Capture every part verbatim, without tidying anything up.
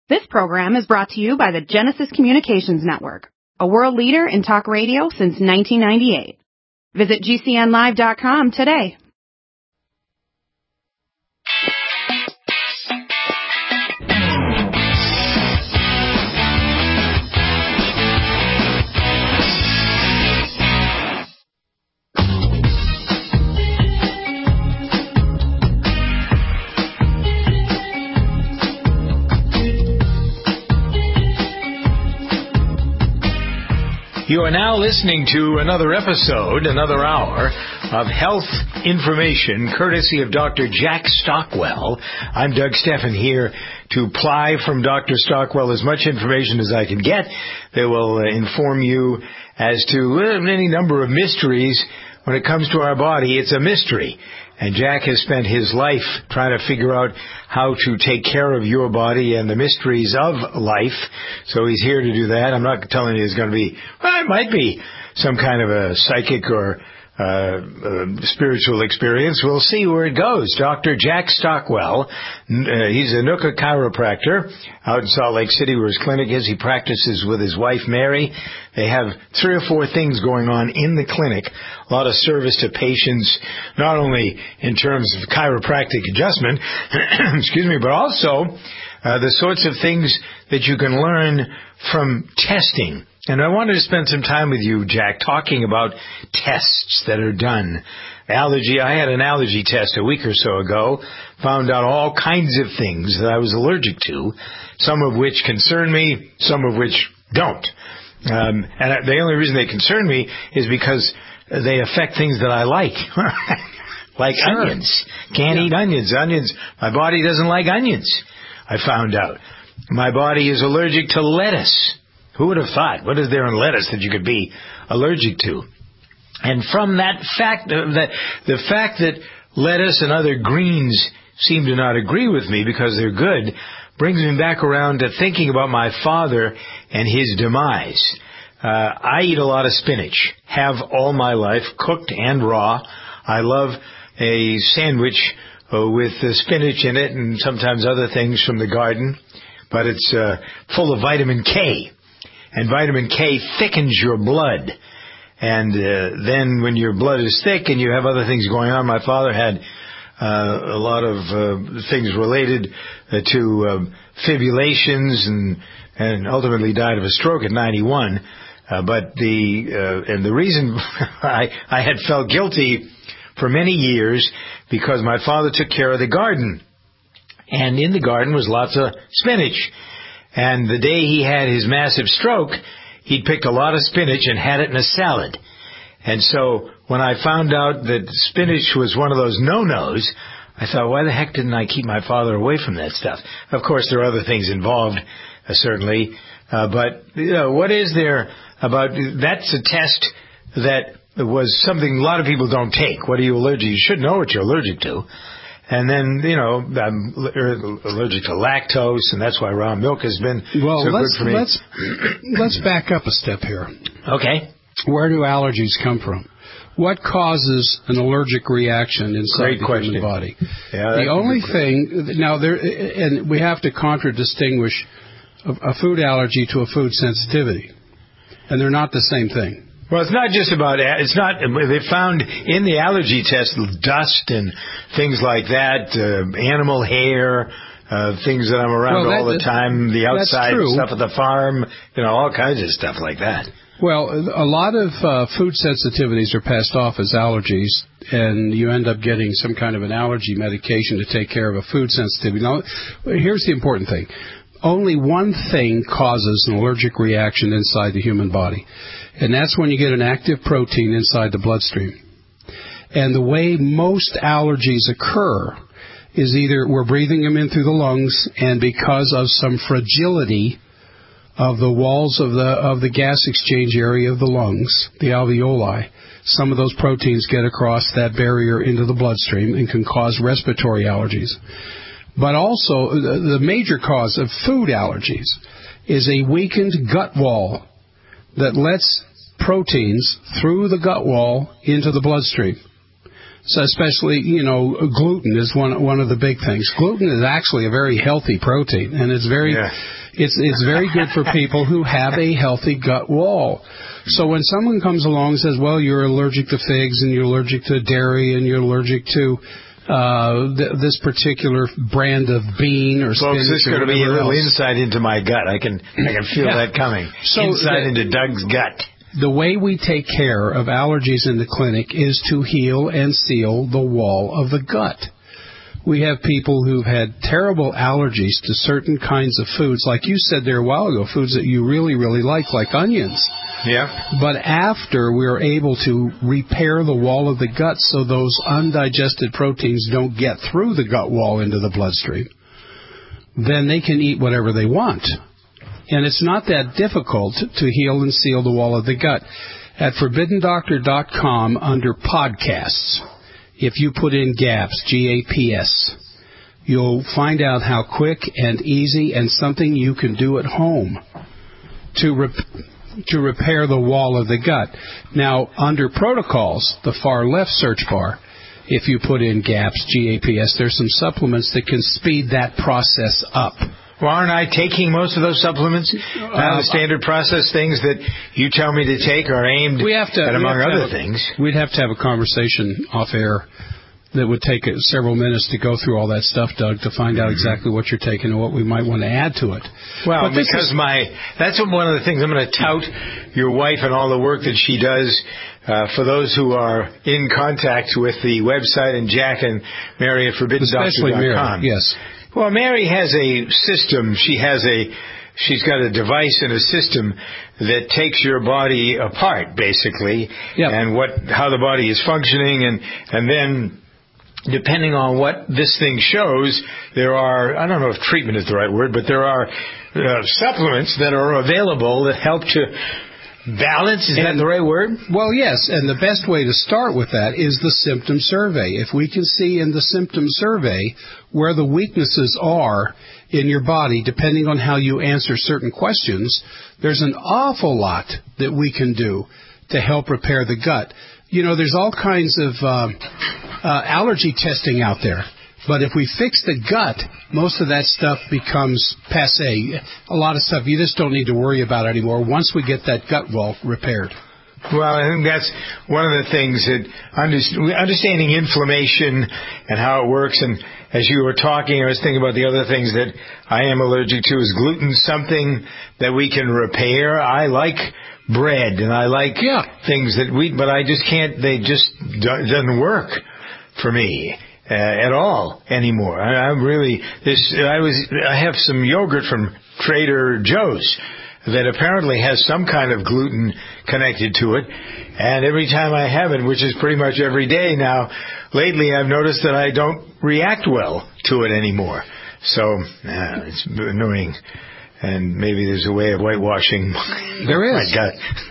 This program is brought to you by the Genesis Communications Network, a world leader in talk radio since nineteen ninety-eight. Visit G C N live dot com today. You are now listening to another episode, another hour of health information courtesy of Doctor Jack Stockwell. I'm Doug Steffen here to ply from Doctor Stockwell as much information as I can get that will uh, inform you as to uh, any number of mysteries. When it comes to our body, it's a mystery. And Jack has spent his life trying to figure out how to take care of your body and the mysteries of life. So he's here to do that. I'm not telling you it's going to be, well, it might be some kind of a psychic or uh, uh, spiritual experience. We'll see where it goes. Doctor Jack Stockwell, uh, he's a Nooka chiropractor out in Salt Lake City where his clinic is. He practices with his wife, Mary. They have three or four things going on in the clinic. A lot of service to patients, not only in terms of chiropractic adjustment, excuse me, but also uh, the sorts of things that you can learn from testing. And I wanted to spend some time with you, Jack, talking about tests that are done. Allergy, I had an allergy test a week or so ago, found out all kinds of things that I was allergic to, some of which concern me, some of which don't. Um, and the only reason they concern me is because they affect things that I like. Like sure. Onions. Can't yeah. eat onions. Onions. My body doesn't like onions, I found out. My body is allergic to lettuce. Who would have thought? What is there in lettuce that you could be allergic to? And from that fact, uh, that the fact that lettuce and other greens seem to not agree with me because they're good, brings me back around to thinking about my father and his demise. Uh, I eat a lot of spinach, have all my life, cooked and raw. I love a sandwich uh, with uh, spinach in it and sometimes other things from the garden, but it's uh, full of vitamin K. And vitamin K thickens your blood. And uh, then when your blood is thick and you have other things going on, my father had uh, a lot of uh, things related uh, to uh, fibrillations and, and ultimately died of a stroke at ninety-one. Uh, but the uh, and the reason I, I had felt guilty for many years because my father took care of the garden. And in the garden was lots of spinach. And the day he had his massive stroke, he'd picked a lot of spinach and had it in a salad. And so when I found out that spinach was one of those no-nos, I thought, why the heck didn't I keep my father away from that stuff? Of course, there are other things involved, uh, certainly. Uh, but, you know, what is there about, that's a test that was something a lot of people don't take. What are you allergic to? You should know what you're allergic to. And then, you know, I'm allergic to lactose, and that's why raw milk has been well, so let's, good for me. Let's, let's back up a step here. Okay. Where do allergies come from? What causes an allergic reaction inside Great the question. human body? Yeah, the only thing, now, there, and we have to contradistinguish a, a food allergy to a food sensitivity, and they're not the same thing. Well, it's not just about, it's not, they found in the allergy test dust and things like that, uh, animal hair, uh, things that I'm around well, that, all the time, the outside stuff at the farm, you know, all kinds of stuff like that. Well, a lot of uh, food sensitivities are passed off as allergies, and you end up getting some kind of an allergy medication to take care of a food sensitivity. Now, here's the important thing. Only one thing causes an allergic reaction inside the human body, and that's when you get an active protein inside the bloodstream. And the way most allergies occur is either we're breathing them in through the lungs, and because of some fragility of the walls of the of the gas exchange area of the lungs, the alveoli, some of those proteins get across that barrier into the bloodstream and can cause respiratory allergies. But also, the major cause of food allergies is a weakened gut wall that lets proteins through the gut wall into the bloodstream. So especially, you know, gluten is one one of the big things. Gluten is actually a very healthy protein, and it's very... Yeah. It's it's very good for people who have a healthy gut wall. So when someone comes along and says, well, you're allergic to figs and you're allergic to dairy and you're allergic to uh, th- this particular brand of bean or spinach, folks, this is going to be a little else. insight into my gut. I can I can feel Yeah. that coming. So insight the, into Doug's gut. The way we take care of allergies in the clinic is to heal and seal the wall of the gut. We have people who've had terrible allergies to certain kinds of foods, like you said there a while ago, foods that you really, really like, like onions. Yeah. But after we're able to repair the wall of the gut so those undigested proteins don't get through the gut wall into the bloodstream, then they can eat whatever they want. And it's not that difficult to heal and seal the wall of the gut. At forbidden doctor dot com, under podcasts, if you put in GAPS, G A P S, you'll find out how quick and easy and something you can do at home to rep- to repair the wall of the gut. Now, under protocols, the far left search bar, if you put in GAPS, G A P S, there's some supplements that can speed that process up. Well, aren't I taking most of those supplements? Uh, uh, the standard process things that you tell me to take are aimed we have to, at, among have other a, things. We'd have to have a conversation off air that would take several minutes to go through all that stuff, Doug, to find out exactly what you're taking and what we might want to add to it. Well, but because is, my that's one of the things I'm going to tout your wife and all the work that she does. Uh, for those who are in contact with the website and Jack and Mary at forbidden doctor dot com. Yes. Well, Mary has a system. She has a, she's got a device and a system that takes your body apart, basically, yep. and what, how the body is functioning, and and then, depending on what this thing shows, there are, I don't know if treatment is the right word, but there are uh, supplements that are available that help to balance. Is and, that the right word? Well, yes, and the best way to start with that is the symptom survey. If we can see in the symptom survey where the weaknesses are in your body, depending on how you answer certain questions, there's an awful lot that we can do to help repair the gut. You know, there's all kinds of uh, uh, allergy testing out there. But if we fix the gut, most of that stuff becomes passé. A lot of stuff you just don't need to worry about anymore once we get that gut wall repaired. Well, I think that's one of the things that understanding inflammation and how it works. And as you were talking, I was thinking about the other things that I am allergic to. Is gluten something that we can repair? I like bread and I like yeah. things that we, but I just can't. They just it doesn't work for me. Uh, at all anymore. I, I'm really this. I was. I have some yogurt from Trader Joe's that apparently has some kind of gluten connected to it, and every time I have it, which is pretty much every day now, lately I've noticed that I don't react well to it anymore. So uh, it's annoying. And maybe there's a way of whitewashing there is. my gut.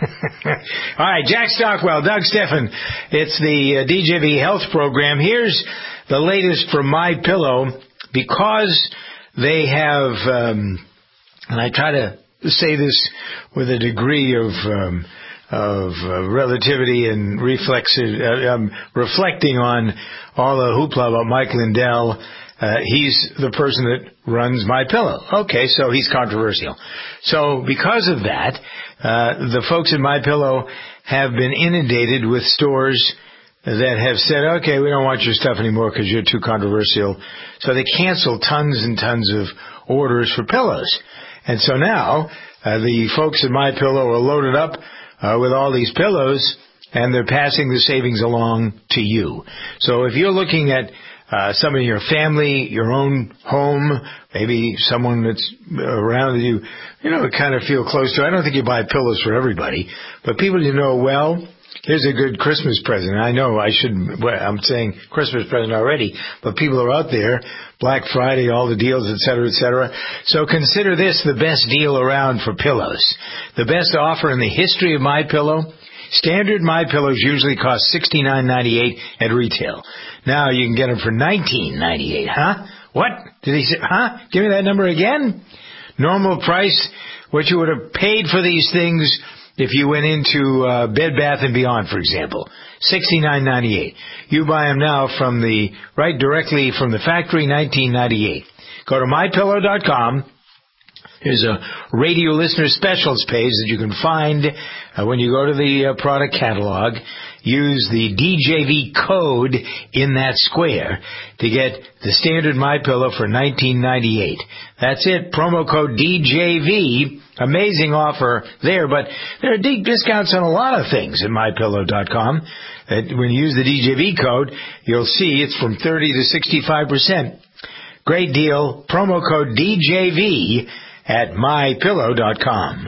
All right, Jack Stockwell, Doug Steffen. It's the uh, D J V Health Program. Here's the latest from MyPillow. Because they have, um, and I try to say this with a degree of um, of uh, relativity and reflexive, uh, um, reflecting on all the hoopla about Mike Lindell. Uh, he's the person that runs MyPillow. Okay, so he's controversial. So because of that, uh, the folks at MyPillow have been inundated with stores that have said, okay, we don't want your stuff anymore because you're too controversial. So they cancel tons and tons of orders for pillows. And so now uh, the folks at MyPillow are loaded up uh, with all these pillows, and they're passing the savings along to you. So if you're looking at Uh, some in your family, your own home, maybe someone that's around you, you know, kind of feel close to. I don't think you buy pillows for everybody, but people you know well. Here's a good Christmas present. I know I shouldn't, well, I'm saying Christmas present already, but people are out there, Black Friday, all the deals, et cetera, et cetera. So consider this the best deal around for pillows. The best offer in the history of MyPillow. Standard MyPillows usually cost sixty-nine ninety-eight at retail. Now you can get them for nineteen ninety-eight. Huh? What? Did he say? Huh? Give me that number again. Normal price, what you would have paid for these things if you went into uh, Bed Bath and Beyond, for example, sixty-nine ninety-eight. You buy them now from the right directly from the factory, nineteen ninety-eight. Go to my pillow dot com. There's a radio listener specials page that you can find uh, when you go to the uh, product catalog. Use the D J V code in that square to get the standard MyPillow for nineteen ninety-eight. That's it, promo code D J V. Amazing offer there, but there are deep discounts on a lot of things at my pillow dot com. Uh, when you use the D J V code, you'll see it's from thirty to sixty-five percent. Great deal. Promo code D J V at my pillow dot com.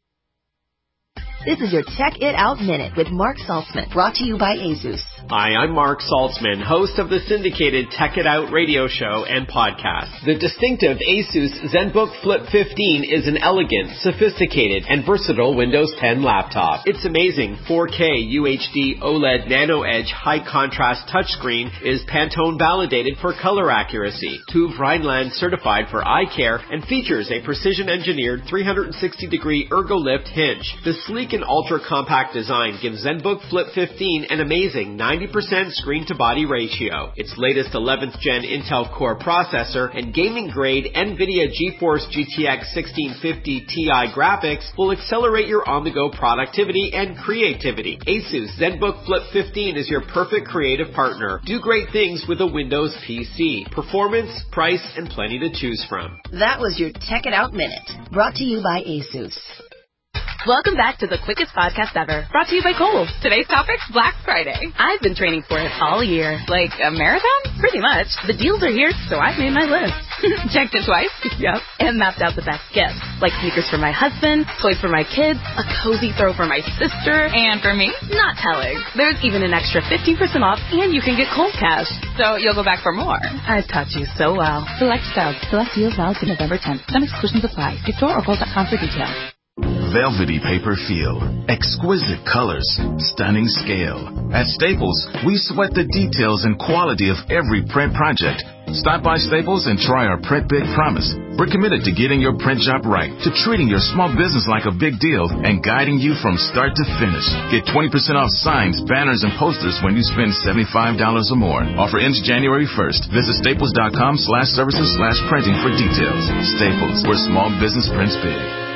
This is your Tech It Out Minute with Mark Saltzman, brought to you by ASUS. Hi, I'm Mark Saltzman, host of the syndicated Tech It Out radio show and podcast. The distinctive ASUS ZenBook Flip fifteen is an elegant, sophisticated, and versatile Windows ten laptop. Its amazing four K U H D OLED Nano Edge high-contrast touchscreen is Pantone validated for color accuracy, TÜV Rheinland certified for eye care, and features a precision-engineered three hundred sixty degree ErgoLift hinge. The sleek and ultra-compact design gives ZenBook Flip fifteen an amazing ninety percent screen-to-body ratio. Its latest eleventh gen Intel Core processor and gaming-grade NVIDIA GeForce G T X sixteen fifty Ti graphics will accelerate your on-the-go productivity and creativity. ASUS ZenBook Flip fifteen is your perfect creative partner. Do great things with a Windows P C. Performance, price, and plenty to choose from. That was your Tech It Out Minute, brought to you by ASUS. Welcome back to the quickest podcast ever, brought to you by Kohl's. Today's topic, Black Friday. I've been training for it all year. Like a marathon? Pretty much. The deals are here, so I've made my list. Checked it twice. Yep. And mapped out the best gifts, like sneakers for my husband, toys for my kids, a cozy throw for my sister, and for me, not telling. There's even an extra fifteen percent off, and you can get Kohl's cash. So you'll go back for more. I've taught you so well. Select styles. Select deals valid to November tenth. Some exclusions apply. See store or Kohl's dot com for details. Velvety paper feel, exquisite colors, stunning scale. At Staples, we sweat the details and quality of every print project. Stop by Staples and try our Print Big Promise. We're committed to getting your print job right, to treating your small business like a big deal, and guiding you from start to finish. Get twenty percent off signs, banners, and posters when you spend seventy-five dollars or more. Offer ends January first. Visit staples dot com slash services slash printing for details. Staples, where small business prints big.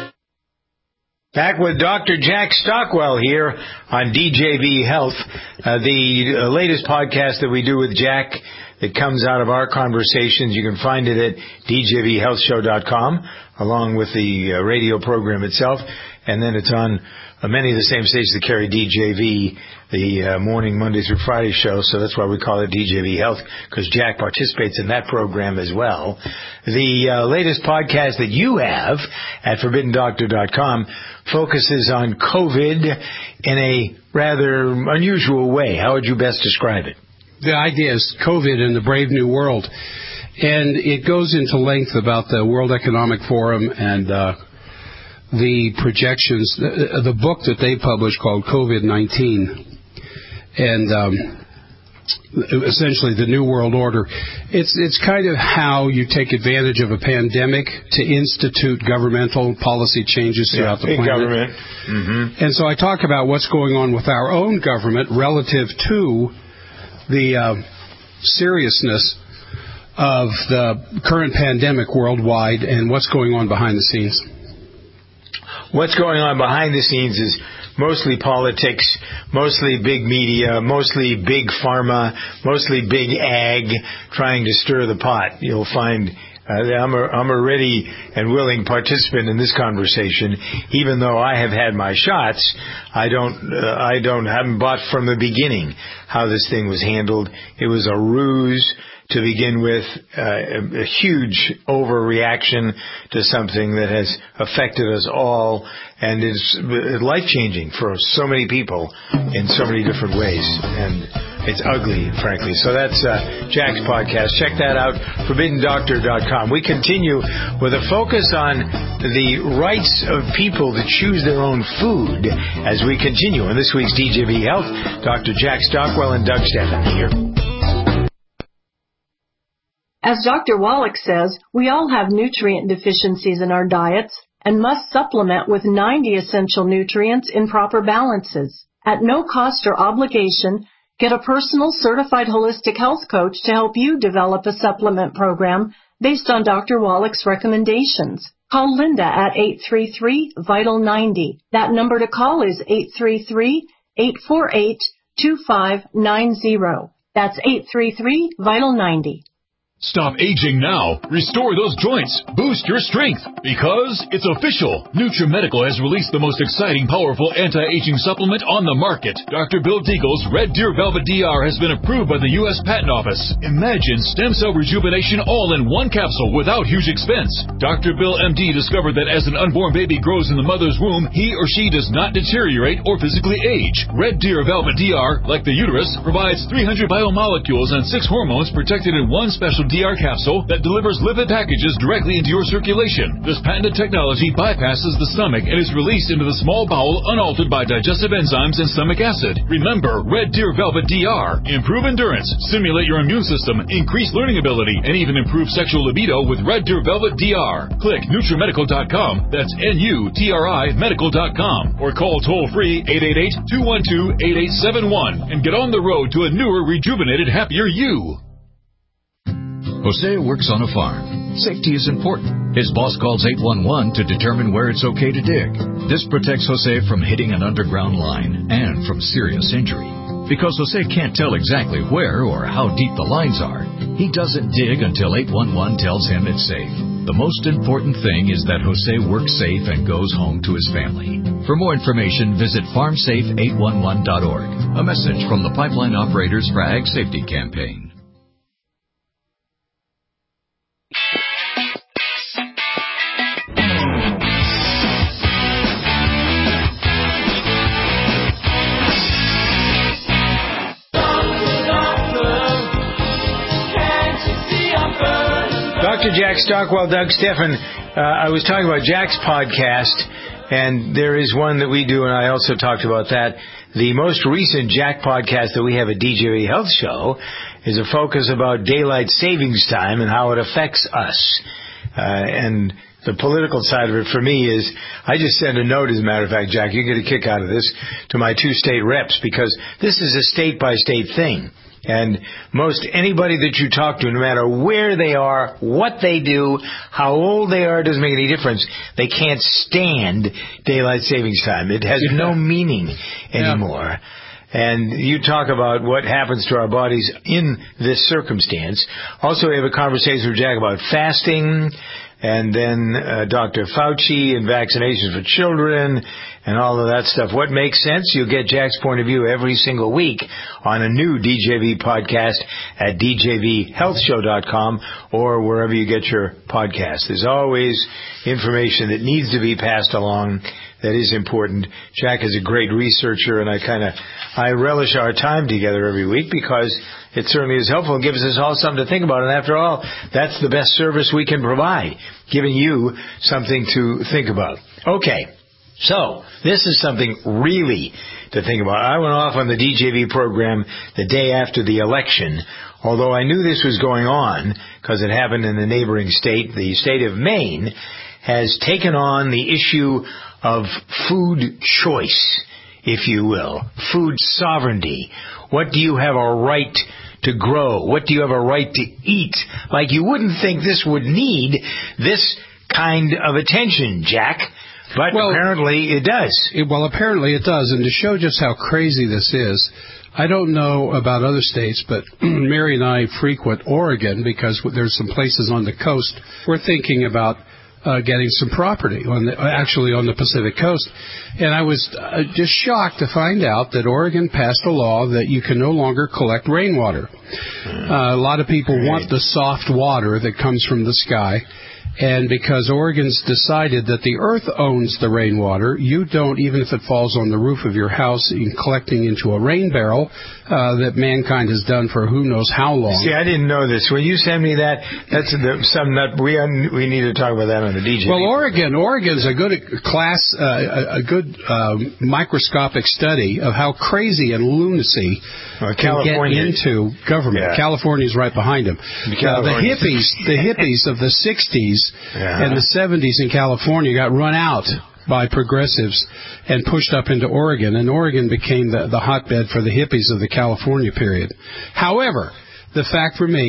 Back with Doctor Jack Stockwell here on D J V Health, uh, the uh, latest podcast that we do with Jack that comes out of our conversations. You can find it at d j v health show dot com, along with the uh, radio program itself, and then it's on uh, many of the same stations that carry D J V, the uh, morning Monday through Friday show, so that's why we call it D J V Health, because Jack participates in that program as well. The uh, latest podcast that you have at forbidden doctor dot com focuses on COVID in a rather unusual way. How would you best describe it? The idea is COVID in the brave new world. And it goes into length about the World Economic Forum and uh, the projections, the, the book that they published called COVID nineteen, and um, essentially the New World Order. It's it's kind of how you take advantage of a pandemic to institute governmental policy changes throughout yeah, the planet. Government. Mm-hmm. And so I talk about what's going on with our own government relative to the uh, seriousness of the current pandemic worldwide and what's going on behind the scenes. What's going on behind the scenes is mostly politics, mostly big media, mostly big pharma, mostly big ag trying to stir the pot. You'll find uh, I'm, a, I'm a ready and willing participant in this conversation. Even though I have had my shots, I don't, uh, I don't, haven't bought from the beginning how this thing was handled. It was a ruse to begin with, uh, a, a huge overreaction to something that has affected us all and is life-changing for so many people in so many different ways. And it's ugly, frankly. So that's uh, Jack's podcast. Check that out, forbidden doctor dot com. We continue with a focus on the rights of people to choose their own food as we continue on this week's D J V Health. Doctor Jack Stockwell and Doug Stephan here. As Doctor Wallach says, we all have nutrient deficiencies in our diets and must supplement with ninety essential nutrients in proper balances. At no cost or obligation, get a personal certified holistic health coach to help you develop a supplement program based on Doctor Wallach's recommendations. Call Linda at eight three three, VITAL ninety. That number to call is eight three three, eight four eight, two five nine zero. That's eight three three, VITAL ninety. Stop aging now. Restore those joints. Boost your strength. Because it's official. NutriMedical has released the most exciting, powerful anti-aging supplement on the market. Doctor Bill Deagle's Red Deer Velvet D R has been approved by the U S Patent Office. Imagine stem cell rejuvenation all in one capsule without huge expense. Doctor Bill M D discovered that as an unborn baby grows in the mother's womb, he or she does not deteriorate or physically age. Red Deer Velvet D R, like the uterus, provides three hundred biomolecules and six hormones protected in one special D R capsule that delivers lipid packages directly into your circulation. This patented technology bypasses the stomach and is released into the small bowel unaltered by digestive enzymes and stomach acid. Remember, Red Deer Velvet D R. Improve endurance, stimulate your immune system, increase learning ability, and even improve sexual libido with Red Deer Velvet D R. Click NutriMedical dot com, that's N U T R I medical dot com, or call toll-free eight eight eight, two one two, eight eight seven one and get on the road to a newer, rejuvenated, happier you. Jose works on a farm. Safety is important. His boss calls eight one one to determine where it's okay to dig. This protects Jose from hitting an underground line and from serious injury. Because Jose can't tell exactly where or how deep the lines are, he doesn't dig until eight one one tells him it's safe. The most important thing is that Jose works safe and goes home to his family. For more information, visit farm safe eight one one dot org. A message from the Pipeline Operators for Ag Safety Campaign. Doctor Jack Stockwell, Doug Steffen. Uh, I was talking about Jack's podcast, and there is one that we do, and I also talked about that. The most recent Jack podcast that we have at D J V Health Show is a focus about daylight savings time and how it affects us. Uh, and the political side of it for me is, I just sent a note, as a matter of fact, Jack, you get a kick out of this, to my two state reps, because this is a state-by-state thing. And most anybody that you talk to, no matter where they are, what they do, how old they are, doesn't make any difference. They can't stand daylight savings time. It has no meaning anymore. Yeah. And you talk about what happens to our bodies in this circumstance. Also, we have a conversation with Jack about fasting, and then uh, Doctor Fauci and vaccinations for children and all of that stuff. What makes sense? You'll get Jack's point of view every single week on a new D J V podcast at D J V health show dot com or wherever you get your podcast. There's always information that needs to be passed along that is important. Jack is a great researcher, and I kind of I relish our time together every week because it certainly is helpful and gives us all something to think about. And after all, that's the best service we can provide, giving you something to think about. Okay. So, this is something really to think about. I went off on the D J V program the day after the election, although I knew this was going on because it happened in the neighboring state. The state of Maine has taken on the issue of food choice, if you will, food sovereignty. What do you have a right to grow? What do you have a right to eat? Like, you wouldn't think this would need this kind of attention, Jack. But well, apparently it does. It, well, apparently it does. And to show just how crazy this is, I don't know about other states, but Mary and I frequent Oregon because there's some places on the coast. We're thinking about uh, getting some property, on the, actually on the Pacific coast. And I was uh, just shocked to find out that Oregon passed a law that you can no longer collect rainwater. Uh, a lot of people want the soft water that comes from the sky. And because Oregon's decided that the earth owns the rainwater, you don't, even if it falls on the roof of your house, in collecting into a rain barrel uh, that mankind has done for who knows how long. See, I didn't know this. When you send me that, that's the, some nut. We we need to talk about that on the D J. Well, Oregon, Oregon's a good class, uh, a good uh, microscopic study of how crazy and lunacy well, can get into government. Yeah. California's right behind them. Uh, the hippies, the hippies of the sixties. Yeah. And the seventies in California got run out by progressives and pushed up into Oregon, and Oregon became the, the hotbed for the hippies of the California period. However, the fact remains,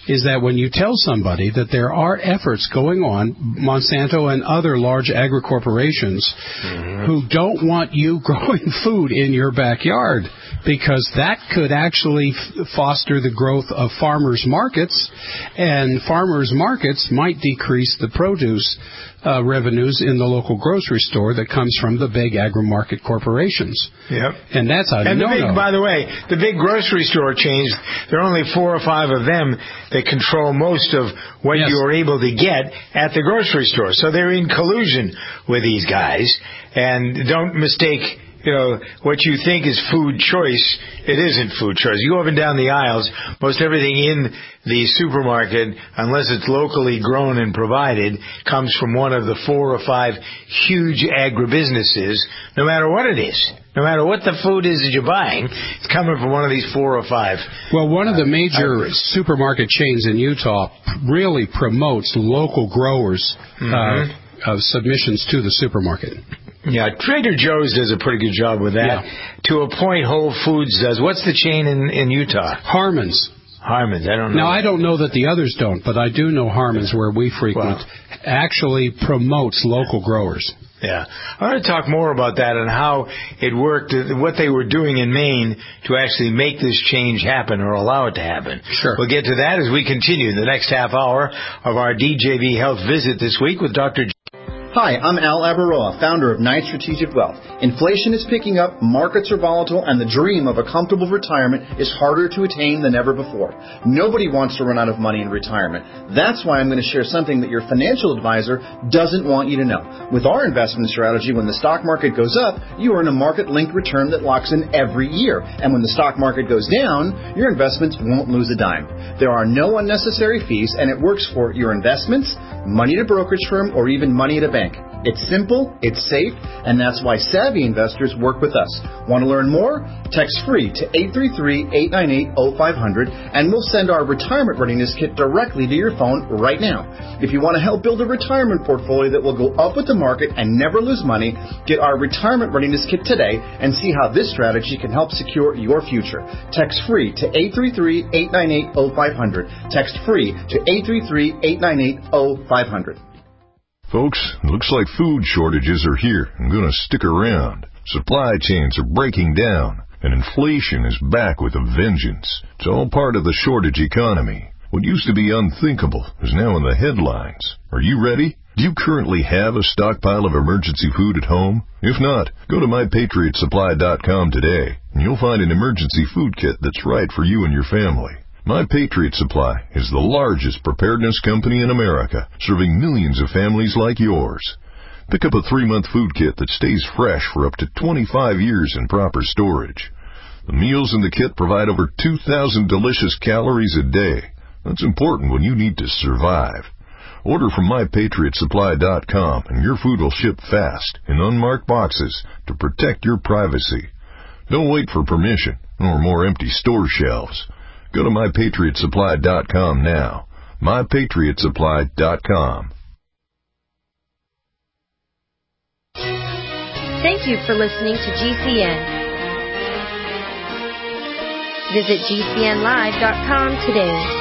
is that when you tell somebody that there are efforts going on, Monsanto and other large agri-corporations mm-hmm. who don't want you growing food in your backyard, because that could actually f- foster the growth of farmers' markets, and farmers' markets might decrease the produce uh, revenues in the local grocery store that comes from the big agri-market corporations. Yep. And that's a and no-no. the big, by the way, the big grocery store chains, there are only four or five of them that control most of what yes. you're able to get at the grocery store. So they're in collusion with these guys. And don't mistake, you know, what you think is food choice, it isn't food choice. You go up and down the aisles, most everything in the supermarket, unless it's locally grown and provided, comes from one of the four or five huge agribusinesses, no matter what it is. No matter what the food is that you're buying, it's coming from one of these four or five. Well, one of the major uh, supermarket chains in Utah really promotes local growers' mm-hmm. uh, uh, submissions to the supermarket. Yeah, Trader Joe's does a pretty good job with that. Yeah. To a point, Whole Foods does. What's the chain in, in Utah? Harmon's. Harmon's, I don't know. Now, I don't know that the others don't, but I do know Harmon's, where we frequent, well, actually promotes local growers. Yeah. I want to talk more about that and how it worked, what they were doing in Maine to actually make this change happen or allow it to happen. Sure. We'll get to that as we continue the next half hour of our D J V Health Visit this week with Doctor Hi, I'm Al Abaroa, founder of Knight Strategic Wealth. Inflation is picking up, markets are volatile, and the dream of a comfortable retirement is harder to attain than ever before. Nobody wants to run out of money in retirement. That's why I'm going to share something that your financial advisor doesn't want you to know. With our investment strategy, when the stock market goes up, you earn a market-linked return that locks in every year. And when the stock market goes down, your investments won't lose a dime. There are no unnecessary fees, and it works for your investments, money at a brokerage firm, or even money at a bank. It's simple, it's safe, and that's why savvy investors work with us. Want to learn more? Text free to eight three three, eight nine eight, zero five zero zero, and we'll send our retirement readiness kit directly to your phone right now. If you want to help build a retirement portfolio that will go up with the market and never lose money, get our retirement readiness kit today and see how this strategy can help secure your future. Text free to eight three three, eight nine eight, zero five zero zero. Text free to eight three three, eight nine eight, zero five zero zero. Folks, it looks like food shortages are here and going to stick around. Supply chains are breaking down, and inflation is back with a vengeance. It's all part of the shortage economy. What used to be unthinkable is now in the headlines. Are you ready? Do you currently have a stockpile of emergency food at home? If not, go to my patriot supply dot com today, and you'll find an emergency food kit that's right for you and your family. My Patriot Supply is the largest preparedness company in America, serving millions of families like yours. Pick up a three-month food kit that stays fresh for up to twenty-five years in proper storage. The meals in the kit provide over two thousand delicious calories a day. That's important when you need to survive. Order from my patriot supply dot com and your food will ship fast in unmarked boxes to protect your privacy. Don't wait for permission or more empty store shelves. Go to my patriot supply dot com now. my patriot supply dot com. Thank you for listening to G C N. Visit G C N live dot com today.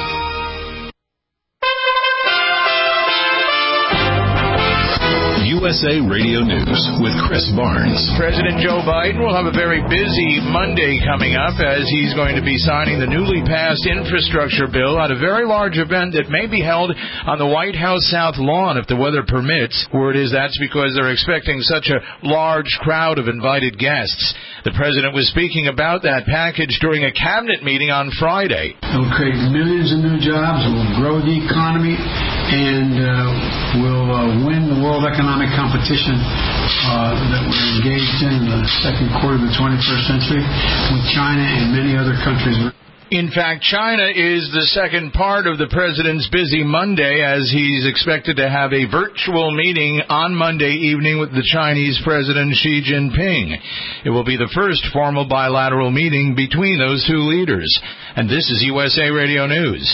U S A Radio News with Chris Barnes. President Joe Biden will have a very busy Monday coming up as he's going to be signing the newly passed infrastructure bill at a very large event that may be held on the White House South Lawn if the weather permits. Word is that's because they're expecting such a large crowd of invited guests. The president was speaking about that package during a cabinet meeting on Friday. It will create millions of new jobs, it will grow the economy, and uh, will uh, win the world economic competition uh, that we're engaged in in the second quarter of the twenty-first century with China and many other countries. In fact, China is the second part of the president's busy Monday as he's expected to have a virtual meeting on Monday evening with the Chinese President Xi Jinping. It will be the first formal bilateral meeting between those two leaders. And this is U S A Radio News.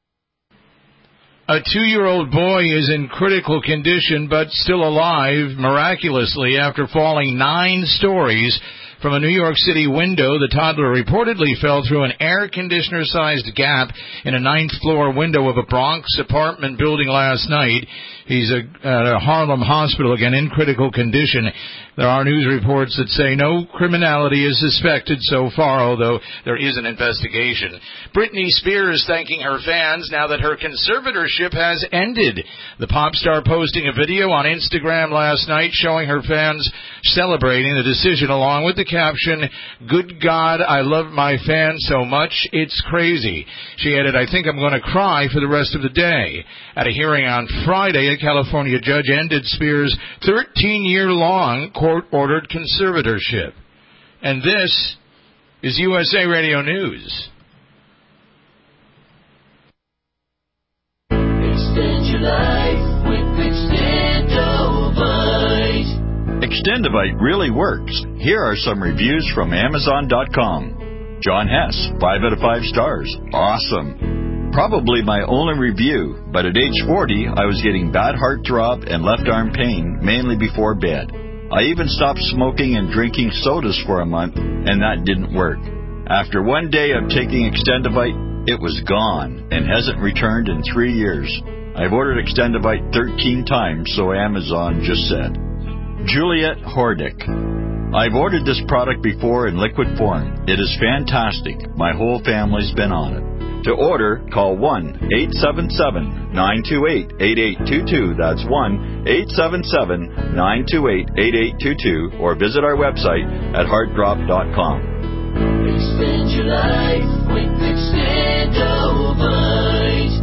A two-year-old boy is in critical condition but still alive miraculously after falling nine stories From a New York City window, the toddler reportedly fell through an air conditioner-sized gap in a ninth-floor window of a Bronx apartment building last night. He's a, at a Harlem hospital, again, in critical condition. There are news reports that say no criminality is suspected so far, although there is an investigation. Britney Spears thanking her fans now that her conservatorship has ended. The pop star posting a video on Instagram last night showing her fans celebrating the decision, along with the caption, "Good God, I love my fans so much, it's crazy." She added, "I think I'm going to cry for the rest of the day." At a hearing on Friday, a California judge ended Spears' thirteen-year-long court-ordered conservatorship. And this is U S A Radio News. Extend your life with Extendovite. Extendovite really works. Here are some reviews from Amazon dot com. John Hess, five out of five stars. Awesome. Probably my only review, but at age forty, I was getting bad heart throb and left arm pain, mainly before bed. I even stopped smoking and drinking sodas for a month, and that didn't work. After one day of taking Extendovite, it was gone and hasn't returned in three years. I've ordered Extendovite thirteen times, so Amazon just said. Juliet Hordick. I've ordered this product before in liquid form. It is fantastic. My whole family's been on it. To order, call one eight seven seven, nine two eight, eight eight two two. That's one eight seven seven, nine two eight, eight eight two two. Or visit our website at heart drop dot com. Extend your life with Extendovite.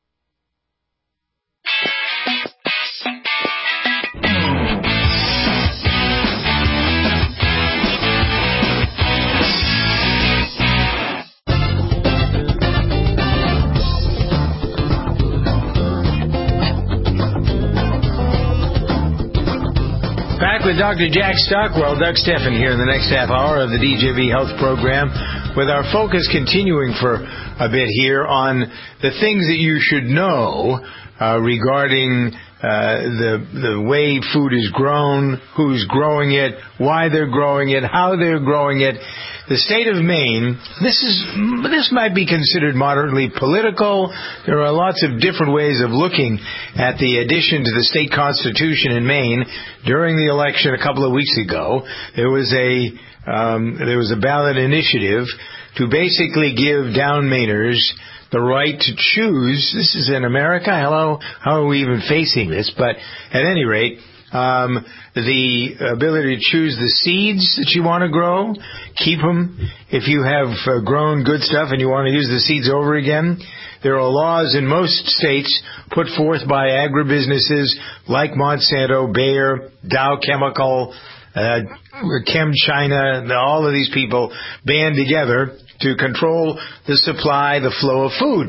Back with Doctor Jack Stockwell, Doug Steffen here in the next half hour of the D J V Health Program, with our focus continuing for a bit here on the things that you should know uh, regarding uh, the the way food is grown, who's growing it, why they're growing it, how they're growing it. The state of Maine, this is this might be considered moderately political. There are lots of different ways of looking at the addition to the state constitution in Maine. During the election a couple of weeks ago, there was a um, there was a ballot initiative to basically give down Mainers the right to choose. This is in America. Hello, how are we even facing this? But at any rate, Um, the ability to choose the seeds that you want to grow, keep them. If you have uh, grown good stuff and you want to use the seeds over again, there are laws in most states put forth by agribusinesses like Monsanto, Bayer, Dow Chemical, uh, ChemChina. All of these people band together to control the supply, the flow of food.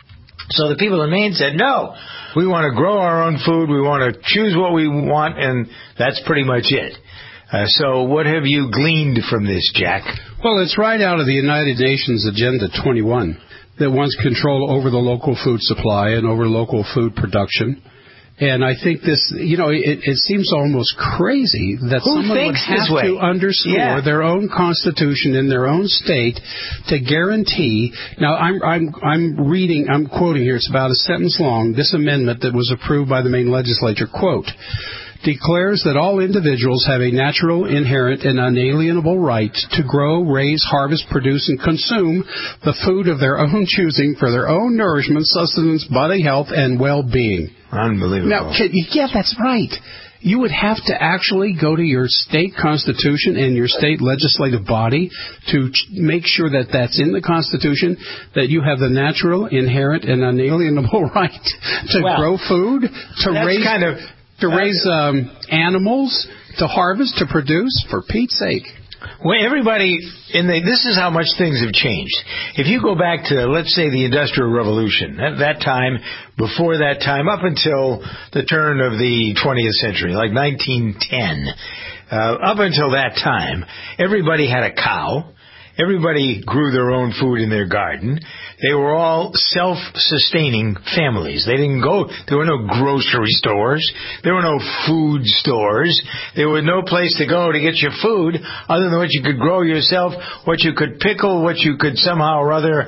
So the people in Maine said, no, we want to grow our own food, we want to choose what we want, and that's pretty much it. Uh, so what have you gleaned from this, Jack? Well, it's right out of the United Nations Agenda twenty-one that wants control over the local food supply and over local food production. And I think this, you know, it, it seems almost crazy that Who someone would have to underscore yeah. their own constitution in their own state to guarantee. Now, I'm I'm I'm reading, I'm quoting here. It's about a sentence long. This amendment that was approved by the Maine legislature, quote, declares that all individuals have a natural, inherent, and unalienable right to grow, raise, harvest, produce, and consume the food of their own choosing for their own nourishment, sustenance, body health, and well-being. Unbelievable. Now, can, yeah, that's right. You would have to actually go to your state constitution and your state legislative body to ch- make sure that that's in the Constitution, that you have the natural, inherent, and unalienable right to well, grow food, to raise kind of to raise um, animals, to harvest, to produce, for Pete's sake. Well, everybody, in the, this is how much things have changed. If you go back to, let's say, the Industrial Revolution, at that time, before that time, up until the turn of the twentieth century, like nineteen ten, uh, up until that time, everybody had a cow, Everybody grew their own food in their garden. They were all self-sustaining families. They didn't go, there were no grocery stores. There were no food stores. There was no place to go to get your food other than what you could grow yourself, what you could pickle, what you could somehow or other,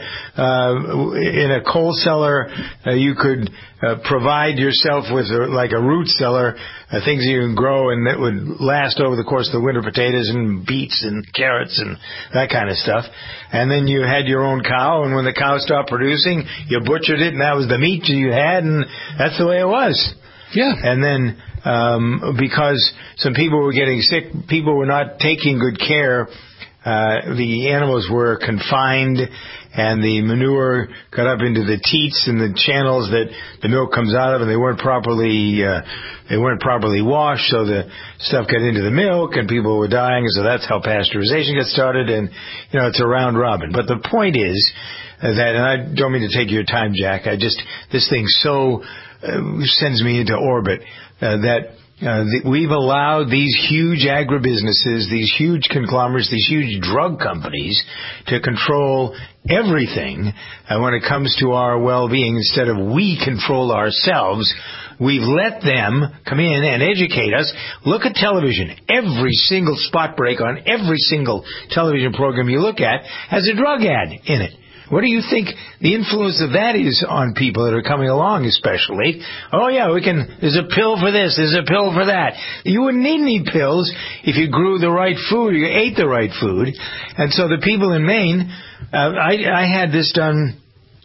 uh, in a coal cellar, uh, you could uh, provide yourself with a, like a root cellar, uh, things you can grow and that would last over the course of the winter, potatoes and beets and carrots and that kind of stuff. And then you had your own cow, and when the cow stopped producing, you butchered it, and that was the meat you had, and that's the way it was. Yeah. And then um, because some people were getting sick, people were not taking good care. Uh, the animals were confined, and the manure got up into the teats and the channels that the milk comes out of, and they weren't properly uh, they weren't properly washed, so the stuff got into the milk, and people were dying. So that's how pasteurization got started, and you know it's a round robin. But the point is that, and I don't mean to take your time, Jack. I just this thing so uh, sends me into orbit uh, that. Uh, the, we've allowed these huge agribusinesses, these huge conglomerates, these huge drug companies to control everything uh, when it comes to our well-being instead of we control ourselves. We've let them come in and educate us. Look at television. Every single spot break on every single television program you look at has a drug ad in it. What do you think the influence of that is on people that are coming along, especially? Oh, yeah, we can. There's a pill for this. There's a pill for that. You wouldn't need any pills if you grew the right food or you ate the right food. And so the people in Maine, uh, I, I had this done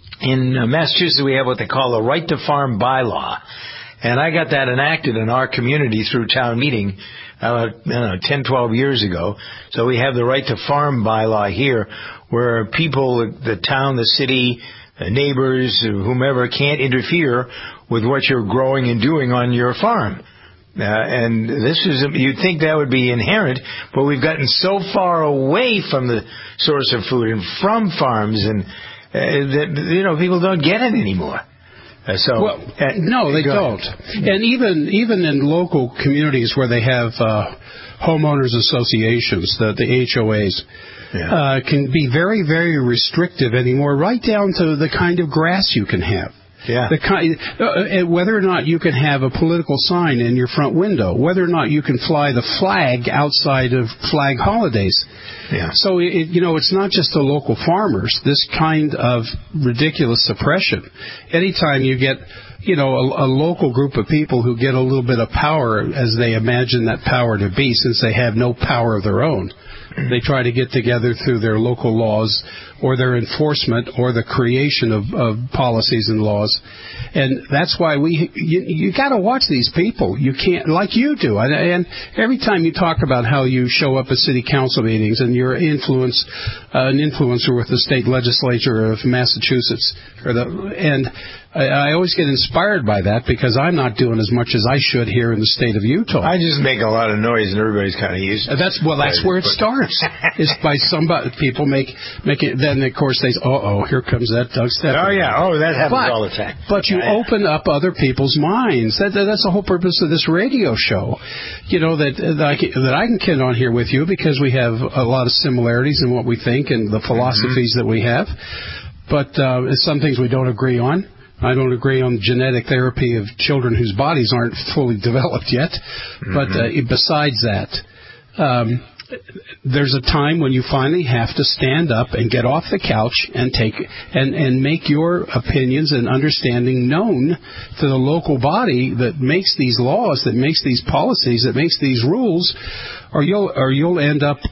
in uh, Massachusetts. We have what they call a right to farm bylaw. And I got that enacted in our community through town meeting uh, I don't know, ten, twelve years ago. So we have the right to farm bylaw here where people, the town, the city, the neighbors, whomever, can't interfere with what you're growing and doing on your farm. Uh, and this is, you'd think that would be inherent, but we've gotten so far away from the source of food and from farms and uh, that, you know, people don't get it anymore. Uh, so well, uh, no, they don't. And even even in local communities where they have uh, homeowners associations, the, the H O As, yeah. uh, can be very, very restrictive anymore, right down to the kind of grass you can have. Yeah. The kind, uh, whether or not you can have a political sign in your front window, whether or not you can fly the flag outside of flag holidays. Yeah. So, it, you know, it's not just the local farmers, this kind of ridiculous suppression. Anytime you get, you know, a, a local group of people who get a little bit of power as they imagine that power to be, since they have no power of their own, they try to get together through their local laws or their enforcement or the creation of, of policies and laws. And that's why we, you, you got to watch these people. You can't, like you do. And, and every time you talk about how you show up at city council meetings and you're influence, uh, an influencer with the state legislature of Massachusetts, or the, and I, I always get inspired by that because I'm not doing as much as I should here in the state of Utah. I just make a lot of noise and everybody's kind of used. That's well, that's where it starts. Is by somebody people make make it. Then of course they, uh oh, here comes that Doug Stephan. Oh yeah, oh that happens but, all the time. But you yeah, open up other people's minds. That, that that's the whole purpose of this radio show. You know that that I, can, that I can kid on here with you because we have a lot of similarities in what we think and the philosophies mm-hmm. that we have. But uh, some things we don't agree on. I don't agree on genetic therapy of children whose bodies aren't fully developed yet. Mm-hmm. But uh, besides that, um, there's a time when you finally have to stand up and get off the couch and take and, and make your opinions and understanding known to the local body that makes these laws, that makes these policies, that makes these rules, or you'll or you'll end up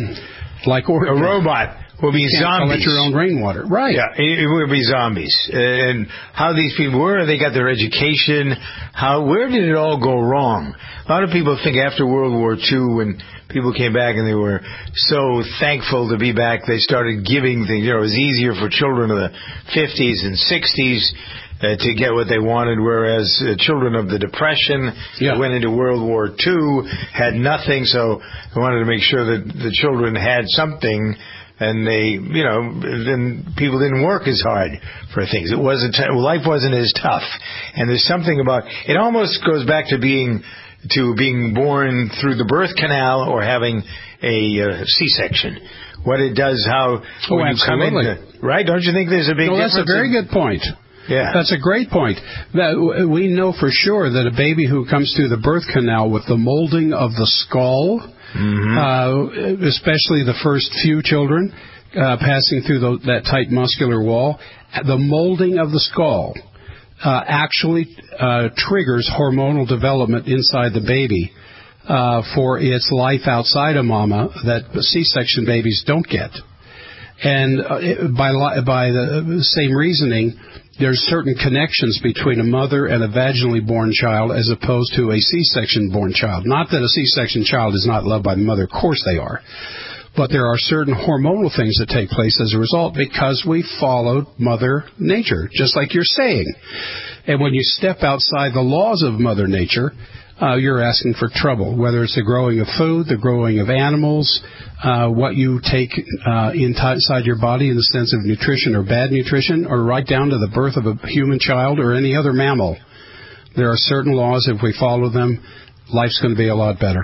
like or, a robot. Will be zombies. Collect your own rainwater, right? Yeah, it, it will be zombies. And how these people were, they got their education. How, where did it all go wrong? A lot of people think after World War Two, when people came back and they were so thankful to be back, they started giving things. You know, it was easier for children of the fifties and sixties uh, to get what they wanted, whereas uh, children of the Depression yeah. that went into World War Two had nothing, so they wanted to make sure that the children had something. And they, you know, then people didn't work as hard for things. It wasn't, t- life wasn't as tough. And there's something about, it almost goes back to being, to being born through the birth canal or having a uh, C-section, what it does, how oh, when you come absolutely. in, right? Don't you think there's a big no, difference? That's a very in, good point. Yeah. That's a great point. That we know for sure that a baby who comes through the birth canal with the molding of the skull, mm-hmm. uh, especially the first few children uh, passing through the, that tight muscular wall, the molding of the skull uh, actually uh, triggers hormonal development inside the baby uh, for its life outside of mama that C-section babies don't get. And uh, by by the same reasoning, there's certain connections between a mother and a vaginally born child as opposed to a C-section born child. Not that a C-section child is not loved by the mother. Of course they are. But there are certain hormonal things that take place as a result because we followed Mother Nature, just like you're saying. And when you step outside the laws of Mother Nature, uh, you're asking for trouble, whether it's the growing of food, the growing of animals, uh, what you take uh, inside your body in the sense of nutrition or bad nutrition, or right down to the birth of a human child or any other mammal. There are certain laws. If we follow them, life's going to be a lot better.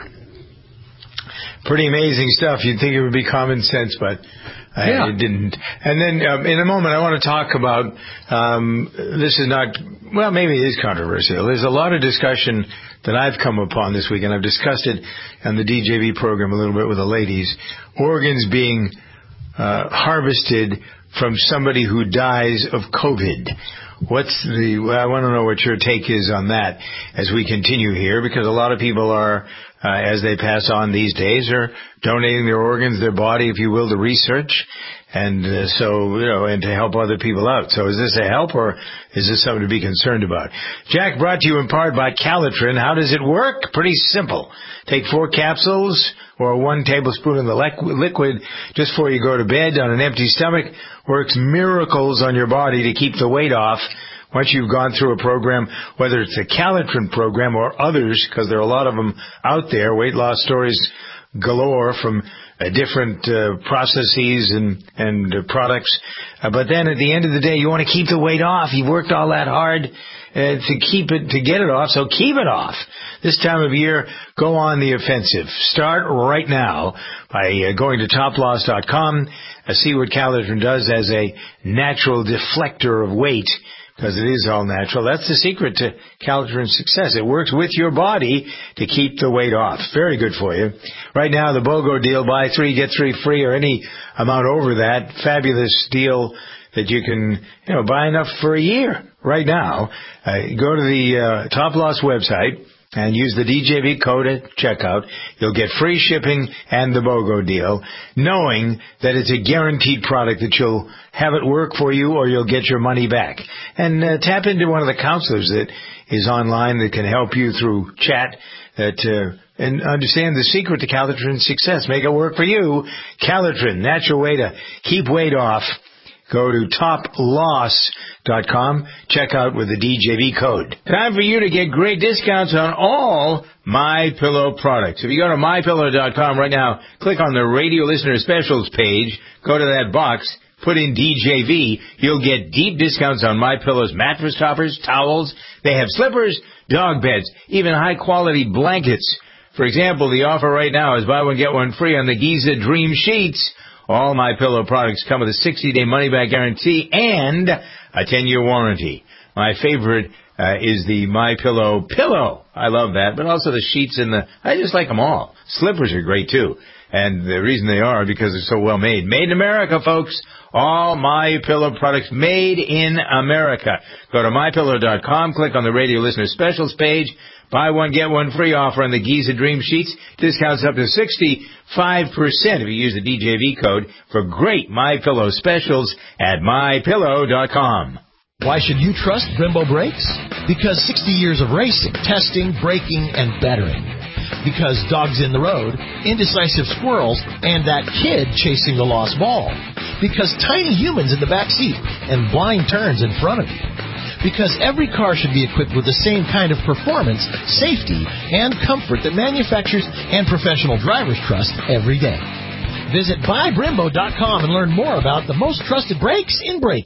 Pretty amazing stuff. You'd think it would be common sense, but I, yeah. it didn't. And then um, in a moment, I want to talk about, um, this is not, well, maybe it is controversial. There's a lot of discussion that I've come upon this week, and I've discussed it on the D J V program a little bit with the ladies. Organs being uh, harvested from somebody who dies of COVID. What's the, well, I want to know what your take is on that as we continue here, because a lot of people are, uh, as they pass on these days, are donating their organs, their body, if you will, to research, and uh, so, you know, and to help other people out. So is this a help, or is this something to be concerned about? Jack, brought to you in part by Calitrin. How does it work? Pretty simple. Take four capsules or one tablespoon of the liquid just before you go to bed on an empty stomach. Works miracles on your body to keep the weight off. Once you've gone through a program, whether it's a Calitrin program or others, because there are a lot of them out there, weight loss stories galore from uh, different uh, processes and, and uh, products. Uh, but then at the end of the day, you want to keep the weight off. You've worked all that hard uh, to keep it, to get it off, so keep it off. This time of year, go on the offensive. Start right now by uh, going to top loss dot com. Uh, see what Calitrin does as a natural deflector of weight, because it is all natural. That's the secret to Calitrin's success. It works with your body to keep the weight off. Very good for you. Right now, the BOGO deal, buy three, get three free, or any amount over that. Fabulous deal that you can, you know, buy enough for a year right now. Uh, go to the uh, Top Loss website and use the D J V code at checkout. You'll get free shipping and the BOGO deal, knowing that it's a guaranteed product that you'll have it work for you or you'll get your money back. And uh, tap into one of the counselors that is online that can help you through chat that uh, and understand the secret to Calitrin's success. Make it work for you. Calitrin, natural way to keep weight off. Go to top loss dot com. Check out with the D J V code. Time for you to get great discounts on all MyPillow products. If you go to my pillow dot com right now, click on the radio listener specials page, go to that box, put in D J V, you'll get deep discounts on MyPillow's mattress toppers, towels. They have slippers, dog beds, even high-quality blankets. For example, the offer right now is buy one, get one free on the Giza Dream Sheets. All MyPillow products come with a sixty-day money-back guarantee and a ten-year warranty. My favorite uh, is the MyPillow pillow. I love that, but also the sheets and the, I just like them all. Slippers are great, too. And the reason they are because they're so well made. Made in America, folks. All MyPillow products made in America. Go to my pillow dot com, click on the radio listener specials page. Buy one, get one free offer on the Giza Dream Sheets. Discounts up to sixty-five percent if you use the D J V code for great MyPillow specials at my pillow dot com. Why should you trust Brembo Brakes? Because sixty years of racing, testing, braking, and bettering. Because dogs in the road, indecisive squirrels, and that kid chasing the lost ball. Because tiny humans in the back seat and blind turns in front of you. Because every car should be equipped with the same kind of performance, safety, and comfort that manufacturers and professional drivers trust every day. Visit buy brembo dot com and learn more about the most trusted brakes in braking.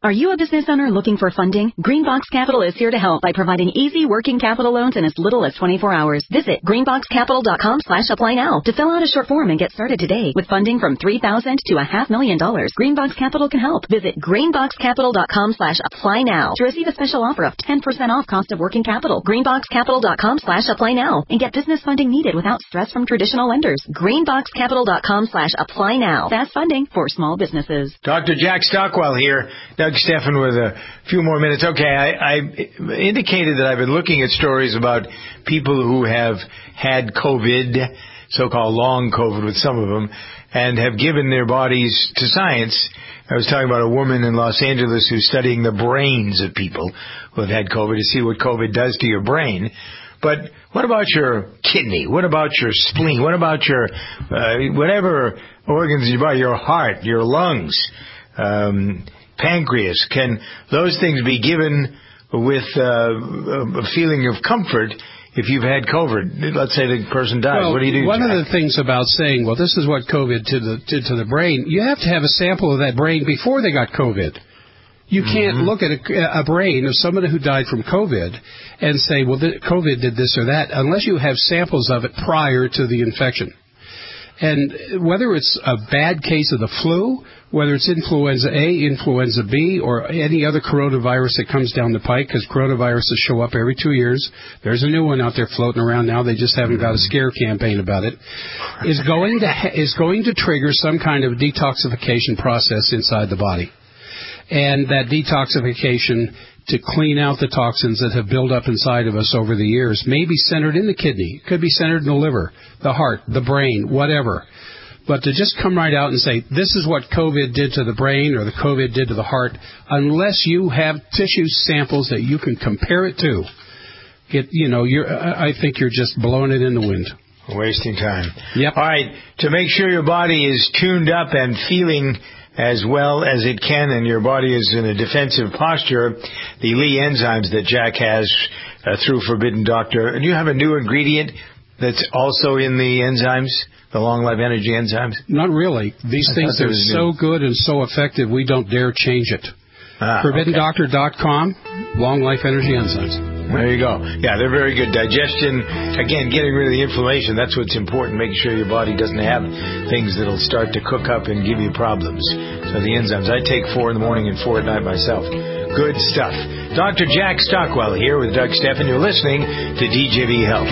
Are you a business owner looking for funding? Greenbox Capital is here to help by providing easy working capital loans in as little as twenty-four hours. Visit greenboxcapital.com slash apply now to fill out a short form and get started today. With funding from three thousand dollars to a half million dollars, Greenbox Capital can help. Visit greenboxcapital.com slash apply now to receive a special offer of ten percent off cost of working capital. greenboxcapital.com slash apply now and get business funding needed without stress from traditional lenders. greenboxcapital.com slash apply now. Fast funding for small businesses. Doctor Jack Stockwell here. Doug Steffen with a few more minutes. Okay, I, I indicated that I've been looking at stories about people who have had COVID, so-called long COVID with some of them, and have given their bodies to science. I was talking about a woman in Los Angeles who's studying the brains of people who have had COVID to see what COVID does to your brain. But what about your kidney? What about your spleen? What about your uh, whatever organs in your body, your heart, your lungs, um, pancreas? Can those things be given with uh, a feeling of comfort if you've had COVID? Let's say the person dies. Well, what do you do, one Jack? of the things about saying, well, this is what COVID did to, the, did to the brain, you have to have a sample of that brain before they got COVID. You can't mm-hmm. look at a, a brain of somebody who died from COVID and say, well, th- COVID did this or that, unless you have samples of it prior to the infection. And whether it's a bad case of the flu, whether it's influenza A, influenza B, or any other coronavirus that comes down the pike, because coronaviruses show up every two years. There's a new one out there floating around now. They just haven't got a scare campaign about it. Is going to ha- is going to trigger some kind of detoxification process inside the body. And that detoxification to clean out the toxins that have built up inside of us over the years may be centered in the kidney. It could be centered in the liver, the heart, the brain, whatever. But to just come right out and say, this is what COVID did to the brain or the COVID did to the heart, unless you have tissue samples that you can compare it to, it, you know, you're, I think you're just blowing it in the wind. Wasting time. Yep. All right. To make sure your body is tuned up and feeling as well as it can and your body is in a defensive posture, the Lee enzymes that Jack has uh, through Forbidden Doctor. And you have a new ingredient that's also in the enzymes, the Long Life Energy enzymes? Not really. These I things are so good and so effective, we don't dare change it. Ah, forbidden doctor dot com, Long Life Energy enzymes. There you go. Yeah, they're very good. Digestion, again, getting rid of the inflammation, that's what's important, making sure your body doesn't have things that'll start to cook up and give you problems. So the enzymes, I take four in the morning and four at night myself. Good stuff. Doctor Jack Stockwell here with Doug Steffen. You're listening to D J V Health.